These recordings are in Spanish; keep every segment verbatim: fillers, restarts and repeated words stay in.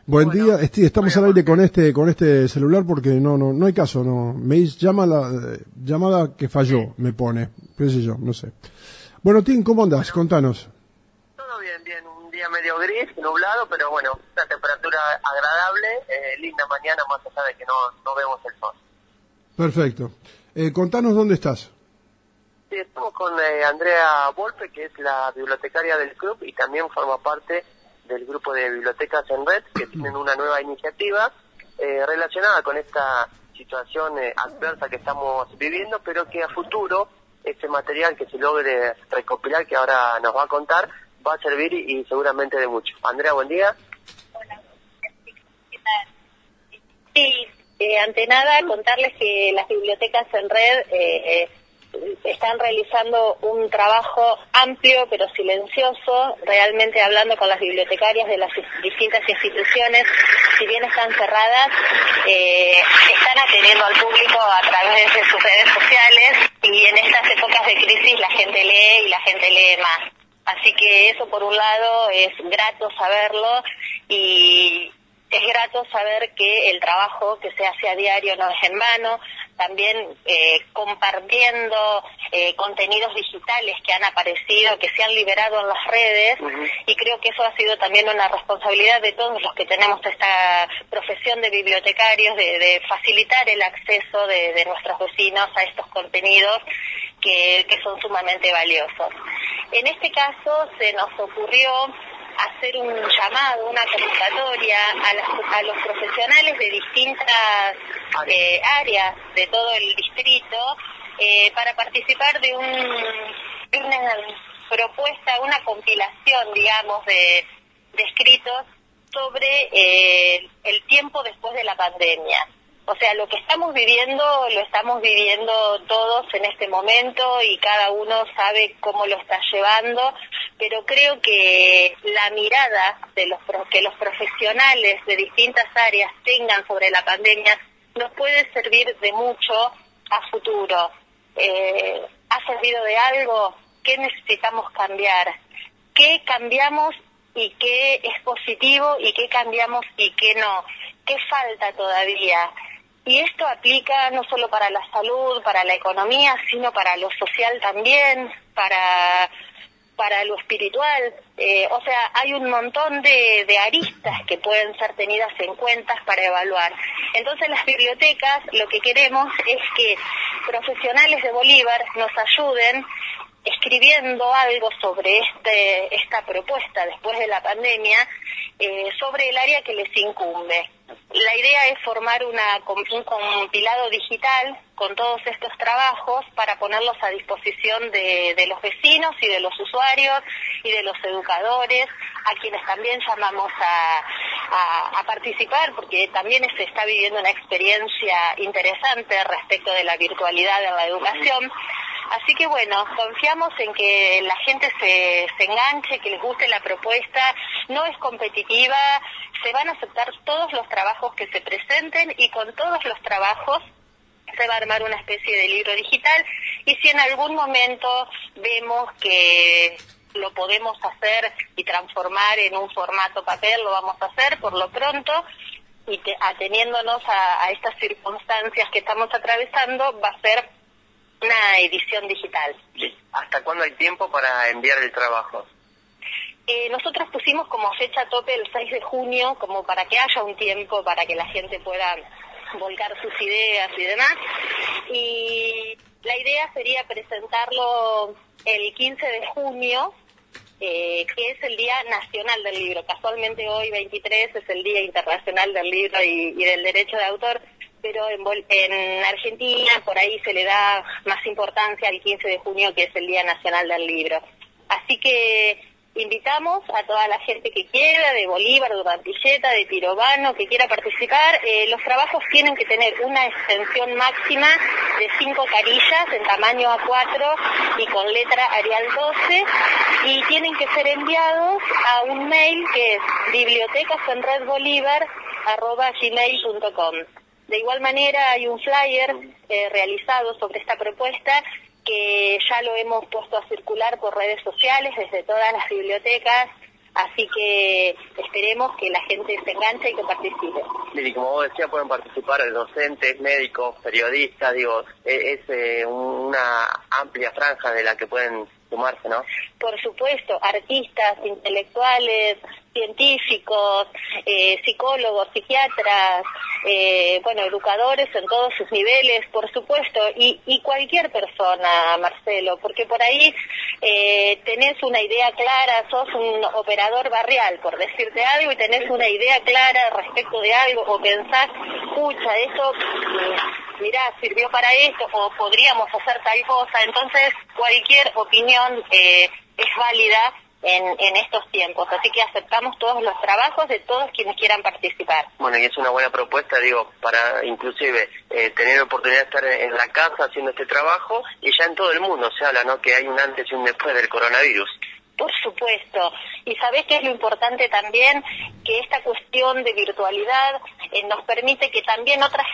Buen Bueno, día, Esti, estamos al bueno, aire con este con este celular porque no no no hay caso, no me dice, llama la eh, llamada que falló, me pone, qué sé yo, no sé. Bueno, Tim, ¿cómo andás? bueno, Contanos. todo bien, bien, un día medio gris, nublado, pero bueno, una temperatura agradable, eh, linda mañana, más allá de que no, no vemos el sol. Perfecto. Eh, contanos dónde estás. Sí, estamos con eh, Andrea Volpe, que es la bibliotecaria del club y también forma parte del grupo de bibliotecas en red, que tienen una nueva iniciativa eh, relacionada con esta situación eh, adversa que estamos viviendo, pero que a futuro este material que se logre recopilar, que ahora nos va a contar, va a servir y, y seguramente de mucho. Andrea, buen día. Hola, ¿qué tal? Sí, eh, ante nada contarles que las bibliotecas en red eh, eh, están realizando un trabajo amplio pero silencioso, realmente hablando con las bibliotecarias de las distintas instituciones, si bien están cerradas, eh, están atendiendo al público a través de sus redes sociales, y en estas épocas de crisis la gente lee y la gente lee más. Así que eso por un lado es grato saberlo, y es grato saber que el trabajo que se hace a diario no es en vano, también eh, compartiendo eh, contenidos digitales que han aparecido, que se han liberado en las redes, uh-huh. Y creo que eso ha sido también una responsabilidad de todos los que tenemos esta profesión de bibliotecarios, de, de facilitar el acceso de, de nuestros vecinos a estos contenidos que, que son sumamente valiosos. En este caso se nos ocurrió hacer un llamado, una convocatoria a, las, a los profesionales de distintas eh, áreas de todo el distrito eh, para participar de, un, de una propuesta, una compilación, digamos, de, de escritos sobre eh, el tiempo después de la pandemia. O sea, lo que estamos viviendo, lo estamos viviendo todos en este momento y cada uno sabe cómo lo está llevando, pero creo que la mirada de los que los profesionales de distintas áreas tengan sobre la pandemia nos puede servir de mucho a futuro. Eh, ¿Ha servido de algo? ¿Qué necesitamos cambiar? ¿Qué cambiamos y qué es positivo y qué cambiamos y qué no? ¿Qué falta todavía? Y esto aplica no solo para la salud, para la economía, sino para lo social también, para, para lo espiritual. Eh, o sea, hay un montón de, de aristas que pueden ser tenidas en cuenta para evaluar. Entonces las bibliotecas lo que queremos es que profesionales de Bolívar nos ayuden escribiendo algo sobre este esta propuesta después de la pandemia, eh, sobre el área que les incumbe. La idea es formar una, un compilado digital con todos estos trabajos para ponerlos a disposición de, de los vecinos y de los usuarios y de los educadores, a quienes también llamamos a, a, a participar, porque también se está viviendo una experiencia interesante respecto de la virtualidad en la educación. Así que bueno, confiamos en que la gente se, se enganche, que les guste la propuesta, no es competitiva, se van a aceptar todos los trabajos que se presenten y con todos los trabajos se va a armar una especie de libro digital, y si en algún momento vemos que lo podemos hacer y transformar en un formato papel, lo vamos a hacer por lo pronto, y te, ateniéndonos a, a estas circunstancias que estamos atravesando, va a ser una edición digital. ¿Hasta cuándo hay tiempo para enviar el trabajo? Eh, nosotros pusimos como fecha tope el seis de junio, como para que haya un tiempo para que la gente pueda volcar sus ideas y demás. Y la idea sería presentarlo el quince de junio, eh, que es el Día Nacional del Libro. Casualmente hoy, veintitrés, es el Día Internacional del Libro y, y del Derecho de Autor, pero en, en Argentina por ahí se le da más importancia al quince de junio, que es el Día Nacional del Libro. Así que invitamos a toda la gente que quiera, de Bolívar, de Urdantileta, de Pirobano, que quiera participar. Eh, los trabajos tienen que tener una extensión máxima de cinco carillas en tamaño A cuatro y con letra Arial doce, y tienen que ser enviados a un mail que es bibliotecasenredbolívar arroba gmail punto com. De igual manera hay un flyer eh, realizado sobre esta propuesta que ya lo hemos puesto a circular por redes sociales desde todas las bibliotecas Así que esperemos que la gente se enganche y que participe. Y como vos decías, pueden participar docentes, médicos, periodistas, digo, es, es eh, una amplia franja de la que pueden sumarse, ¿no? Por supuesto, artistas, intelectuales, científicos, eh, psicólogos, psiquiatras, eh, bueno, educadores en todos sus niveles, por supuesto, y, y cualquier persona, Marcelo, porque por ahí eh, tenés una idea clara, sos un operador barrial, por decirte algo, y tenés una idea clara respecto de algo, o pensás, pucha, eso, mirá, sirvió para esto, o podríamos hacer tal cosa. Entonces, cualquier opinión eh, es válida en, en estos tiempos, así que aceptamos todos los trabajos de todos quienes quieran participar. Bueno, y es una buena propuesta, digo, para inclusive eh, tener oportunidad de estar en la casa haciendo este trabajo, y ya en todo el mundo se habla, ¿no?, que hay un antes y un después del coronavirus. Por supuesto, y sabés qué es lo importante también, que esta cuestión de virtualidad eh, nos permite que también otras...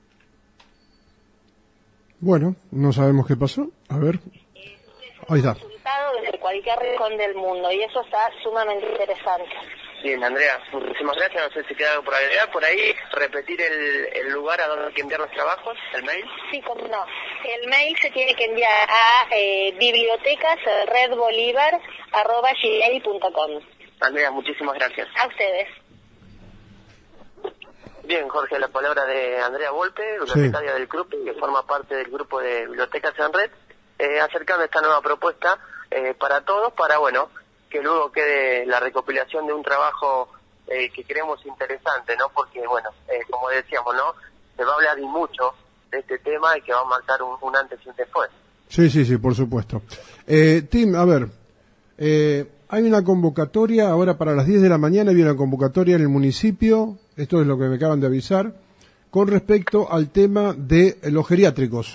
Bueno, no sabemos qué pasó, a ver, ahí está. Desde cualquier rincón del mundo, y eso está sumamente interesante. Bien, Andrea, muchísimas gracias. No sé si queda algo por agregar, por ahí, repetir el, el lugar a donde hay que enviar los trabajos, el mail. Sí, cómo no. El mail se tiene que enviar a eh, bibliotecas red bolívar arroba gmail punto com. Andrea, muchísimas gracias. A ustedes. Bien, Jorge, la palabra de Andrea Volpe, bibliotecaria sí. del C R U P, que forma parte del grupo de Bibliotecas en Red, eh, acercando esta nueva propuesta eh, para todos, para, bueno, que luego quede la recopilación de un trabajo eh, que creemos interesante, ¿no? Porque, bueno, eh, como decíamos, ¿no?, se va a hablar y mucho de este tema y que va a marcar un, un antes y un después. Sí, sí, sí, por supuesto. Eh, Tim, a ver, eh, hay una convocatoria, ahora para las diez de la mañana hay una convocatoria en el municipio, esto es lo que me acaban de avisar, con respecto al tema de los geriátricos.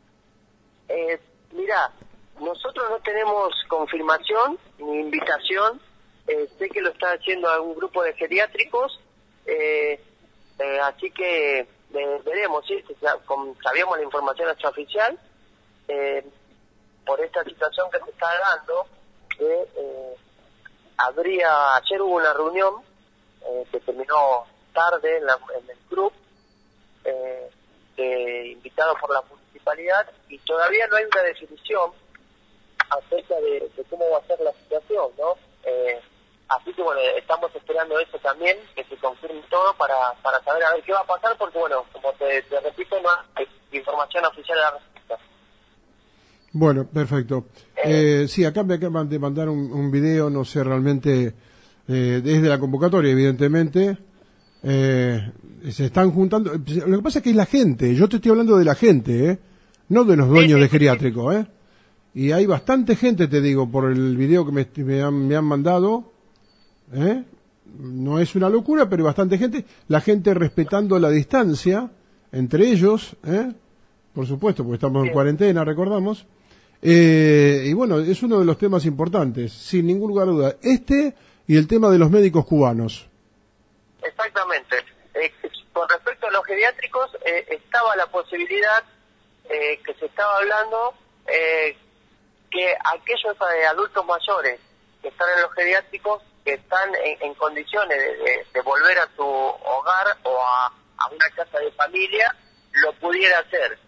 Eh, mirá, nosotros no tenemos confirmación ni invitación, eh, sé que lo está haciendo algún grupo de geriátricos, eh, eh, así que eh, veremos, ¿sí? Sabíamos la información extraoficial, eh, por esta situación que se está dando, que eh, habría, ayer hubo una reunión eh, que terminó tarde en, la, en el club, eh, eh, invitado por la municipalidad, y todavía no hay una definición acerca de, de cómo va a ser la situación, ¿no? Eh, así que bueno, estamos esperando eso también, que se confirme todo para, para saber a ver qué va a pasar, porque bueno, como te, te repito, no hay información oficial a la respuesta. Bueno, perfecto. Eh, sí, acá me acaban de mandar un, un video, no sé realmente, eh, desde la convocatoria, evidentemente, eh, se están juntando, lo que pasa es que es la gente, yo te estoy hablando de la gente, ¿eh? No de los dueños de geriátricos, ¿eh? Y hay bastante gente, te digo, por el video que me, me, han, me han mandado, ¿eh? No es una locura, pero bastante gente, la gente respetando la distancia entre ellos, ¿eh? Por supuesto, porque estamos en cuarentena, recordamos. Eh, y bueno, es uno de los temas importantes, sin ningún lugar a duda. Este y el tema de los médicos cubanos. Exactamente. Eh, con respecto a los geriátricos, eh, estaba la posibilidad eh, que se estaba hablando eh, que aquellos eh, adultos mayores que están en los geriátricos, que están en, en condiciones de, de, de volver a su hogar o a, a una casa de familia, lo pudiera hacer.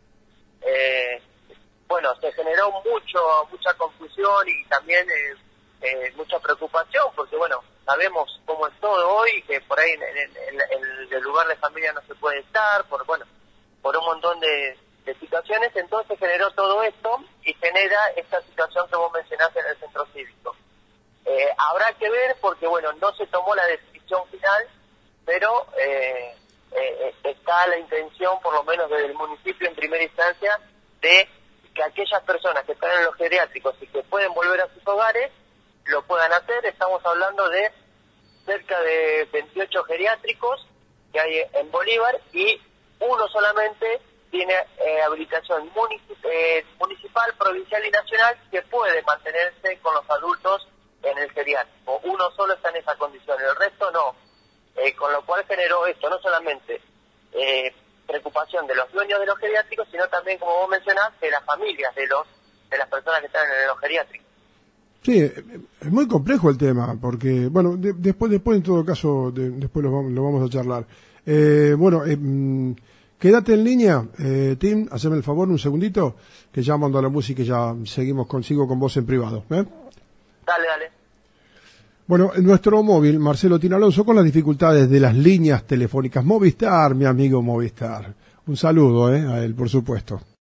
Eh, bueno, se generó mucho mucha confusión y también eh, eh, mucha preocupación, porque bueno, sabemos cómo es todo hoy, que por ahí en, en, en, en el lugar de familia no se puede estar, por bueno, por un montón de, de situaciones. Entonces generó todo esto y genera esta situación que vos mencionaste en el centro cívico. Eh, habrá que ver, porque bueno, no se tomó la decisión final, pero eh, eh, está la intención, por lo menos desde el municipio en primera instancia, de que aquellas personas que están en los geriátricos y que pueden volver a sus hogares, lo puedan hacer. Estamos hablando de cerca de veintiocho geriátricos que hay en Bolívar, y uno solamente tiene eh, habilitación municip eh, municipal, provincial y nacional, que puede mantenerse con los adultos en el geriátrico. Uno solo está en esa condición, el resto no. Eh, con lo cual generó esto, no solamente eh, preocupación de los dueños de los geriátricos, sino también, como vos mencionás, de las familias de los de las personas que están en los geriátricos. Sí, es muy complejo el tema, porque, bueno, de, después, después en todo caso, de, después lo vamos, lo vamos a charlar. Eh, bueno, eh, mm, quédate en línea, eh, Tim, haceme el favor un segundito, que ya mando la música y ya seguimos consigo con vos en privado. ¿eh? Dale, dale. Bueno, en nuestro móvil, Marcelo Tin Alonso, con las dificultades de las líneas telefónicas. Movistar, mi amigo Movistar. Un saludo, eh, a él, por supuesto.